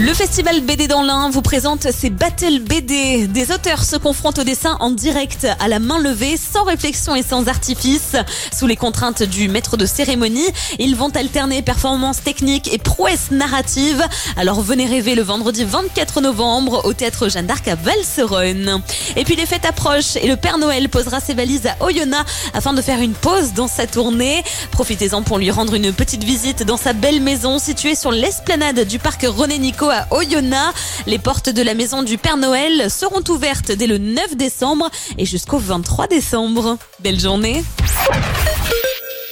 Le festival BD dans l'Ain vous présente ses Battle BD. Des auteurs se confrontent au dessin en direct, à la main levée, sans réflexion et sans artifice. Sous les contraintes du maître de cérémonie, ils vont alterner performances techniques et prouesses narratives. Alors venez rêver le vendredi 24 novembre au théâtre Jeanne d'Arc à Valserone. Et puis les fêtes approchent et le Père Noël posera ses valises à Oyonnax afin de faire une pause dans sa tournée. Profitez-en pour lui rendre une petite visite dans sa belle maison située sur l'esplanade du parc René-Nico à Oyonnax. Les portes de la maison du Père Noël seront ouvertes dès le 9 décembre et jusqu'au 23 décembre. Belle journée!